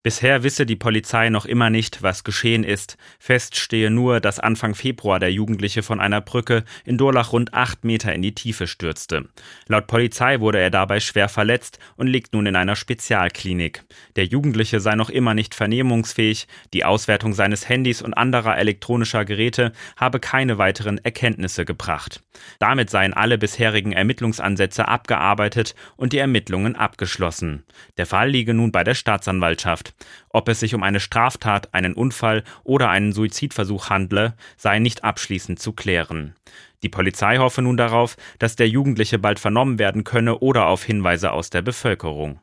Bisher wisse die Polizei noch immer nicht, was geschehen ist. Fest stehe nur, dass Anfang Februar der Jugendliche von einer Brücke in Durlach rund 8 Meter in die Tiefe stürzte. Laut Polizei wurde er dabei schwer verletzt und liegt nun in einer Spezialklinik. Der Jugendliche sei noch immer nicht vernehmungsfähig. Die Auswertung seines Handys und anderer elektronischer Geräte habe keine weiteren Erkenntnisse gebracht. Damit seien alle bisherigen Ermittlungsansätze abgearbeitet und die Ermittlungen abgeschlossen. Der Fall liege nun bei der Staatsanwaltschaft. Ob es sich um eine Straftat, einen Unfall oder einen Suizidversuch handle, sei nicht abschließend zu klären. Die Polizei hoffe nun darauf, dass der Jugendliche bald vernommen werden könne oder auf Hinweise aus der Bevölkerung.